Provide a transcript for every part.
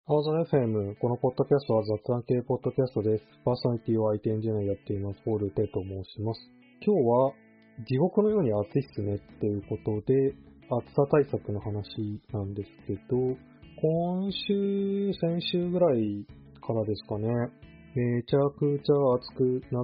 アワザ FM、このポッドキャストは雑談系ポッドキャストです。パーソナリティは IT エンジニアやっています。ポール・テと申します。今日は、地獄のように暑いっすねっていうことで、暑さ対策の話なんですけど、今週、先週ぐらいからですかね、めちゃくちゃ暑くなって、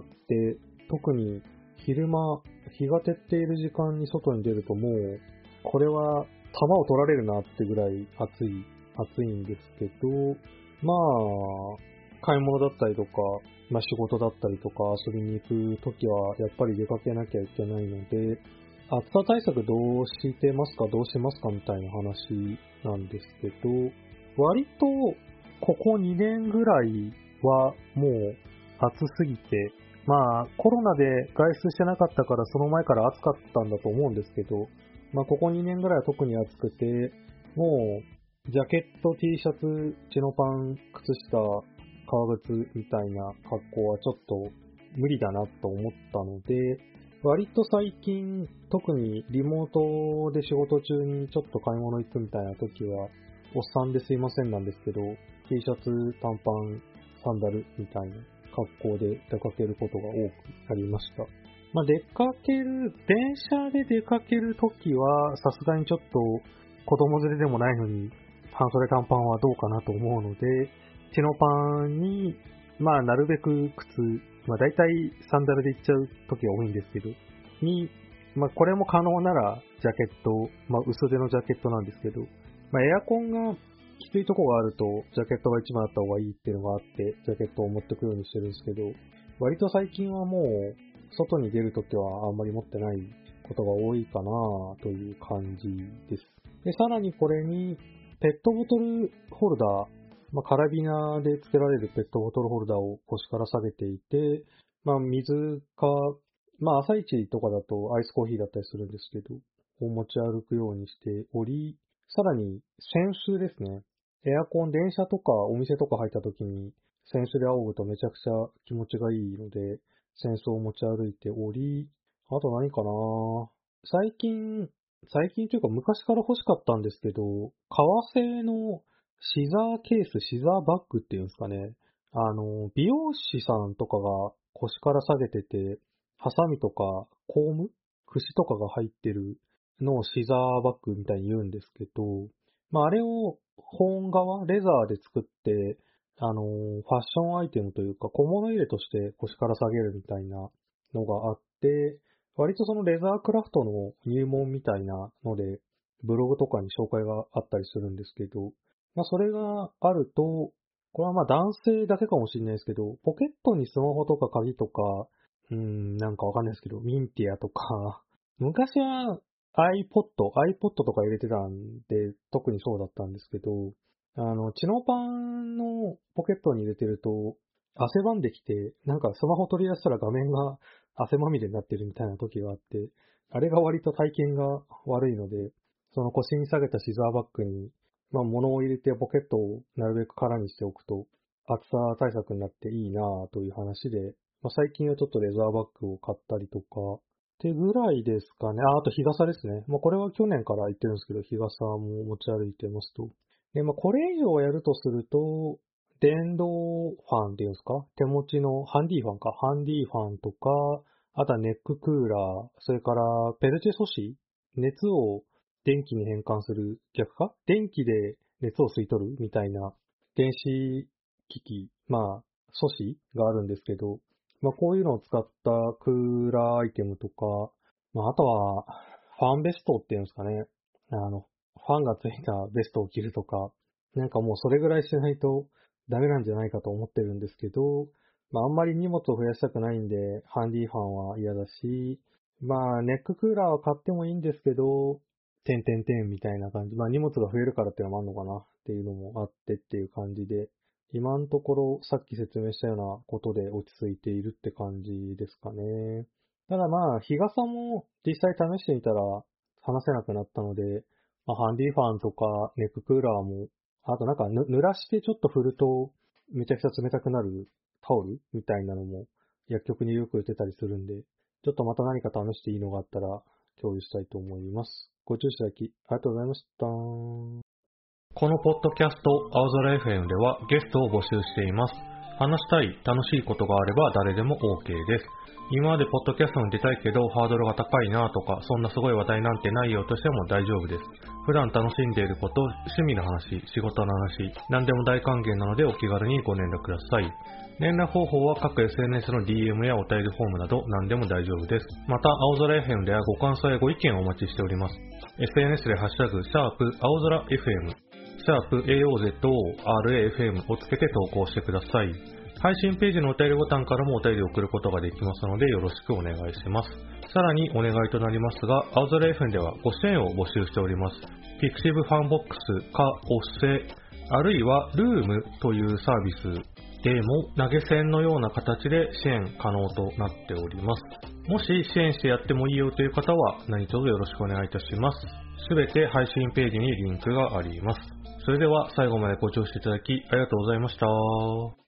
特に昼間、日が照っている時間に外に出るともう、これは弾を取られるなってぐらい暑いんですけど、まあ、買い物だったりとか、仕事だったりとか遊びに行くときはやっぱり出かけなきゃいけないので、暑さ対策どうしてますか、どうしますかみたいな話なんですけど、割とここ2年ぐらいはもう暑すぎて、コロナで外出してなかったからその前から暑かったんだと思うんですけど、ここ2年ぐらいは特に暑くて、もうジャケット、T シャツ、チノパン、靴下、革靴みたいな格好はちょっと無理だなと思ったので、割と最近、特にリモートで仕事中にちょっと買い物行くみたいな時は、おっさんですいませんなんですけど、T シャツ、短パン、サンダルみたいな格好で出かけることが多くなりました。電車で出かける時は、さすがにちょっと子供連れでもないのに、半袖短パンはどうかなと思うので、チノパンに、なるべく靴、大体サンダルで行っちゃう時が多いんですけど、これも可能なら、ジャケット、薄手のジャケットなんですけど、エアコンがきついとこがあると、ジャケットが一番あった方がいいっていうのがあって、ジャケットを持ってくようにしてるんですけど、割と最近はもう、外に出るときはあんまり持ってないことが多いかなという感じです。で、さらにこれに、ペットボトルホルダー、カラビナで付けられるペットボトルホルダーを腰から下げていて、水か、朝一とかだとアイスコーヒーだったりするんですけど、を持ち歩くようにしており、さらに扇子ですね。エアコン、電車とかお店とか入った時に扇子で仰ぐとめちゃくちゃ気持ちがいいので、扇子を持ち歩いており、あと何かな、最近というか昔から欲しかったんですけど、革製のシザーケース、シザーバッグっていうんですかね。美容師さんとかが腰から下げてて、ハサミとかコーム、櫛とかが入ってるのをシザーバッグみたいに言うんですけど、あれを本革、レザーで作って、ファッションアイテムというか小物入れとして腰から下げるみたいなのがあって、割とそのレザークラフトの入門みたいなので、ブログとかに紹介があったりするんですけど、それがあると、これは男性だけかもしれないですけど、ポケットにスマホとか鍵とか、なんかわかんないですけど、ミンティアとか、昔は iPod とか入れてたんで、特にそうだったんですけど、チノパンのポケットに入れてると、汗ばんできて、なんかスマホ取り出したら画面が汗まみれになってるみたいな時があって、あれが割と体験が悪いので、その腰に下げたシザーバッグに、物を入れてポケットをなるべく空にしておくと、暑さ対策になっていいなぁという話で、最近はちょっとレザーバッグを買ったりとか、ってぐらいですかね。あと日傘ですね。これは去年から言ってるんですけど、日傘も持ち歩いてますと。で、これ以上やるとすると、電動ファンっていうんですか、手持ちのハンディファンか。ハンディファンとか、あとはネッククーラー、それからペルチェ素子、熱を電気に変換する逆か、電気で熱を吸い取るみたいな電子機器、素子があるんですけど、こういうのを使ったクーラーアイテムとか、あとは、ファンベストっていうんですかね。ファンがついたベストを着るとか、なんかもうそれぐらいしないとダメなんじゃないかと思ってるんですけど、あんまり荷物を増やしたくないんで、ハンディファンは嫌だし、ネッククーラーは買ってもいいんですけど、みたいな感じ。荷物が増えるからっていうのもあるのかなっていうのもあってっていう感じで、今のところさっき説明したようなことで落ち着いているって感じですかね。ただ日傘も実際試してみたら話せなくなったので、ハンディファンとかネッククーラーも、あとなんか濡らしてちょっと振るとめちゃくちゃ冷たくなるタオルみたいなのも薬局によく売ってたりするんで、ちょっとまた何か試していいのがあったら共有したいと思います。ご注視いただきありがとうございました。 このポッドキャスト、青空 FM ではゲストを募集しています。話したい、楽しいことがあれば誰でも OK です。今までポッドキャストに出たいけどハードルが高いなとか、そんなすごい話題なんてないよとしても大丈夫です。普段楽しんでいること、趣味の話、仕事の話、何でも大歓迎なのでお気軽にご連絡ください。連絡方法は各 SNS の DM やお便りフォームなど何でも大丈夫です。また、青空 FM ではご感想やご意見をお待ちしております。SNS でハッシュタグ、青空 FM、#AOZORAFM をつけて投稿してください。配信ページのお便りボタンからもお便りを送ることができますのでよろしくお願いします。さらにお願いとなりますが、青空 FM ではご支援を募集しております。Pixiv ファンボックスかおっせ、あるいはルームというサービスでも投げ銭のような形で支援可能となっております。もし支援してやってもいいよという方は何卒よろしくお願いいたします。すべて配信ページにリンクがあります。それでは最後までご聴取いただきありがとうございました。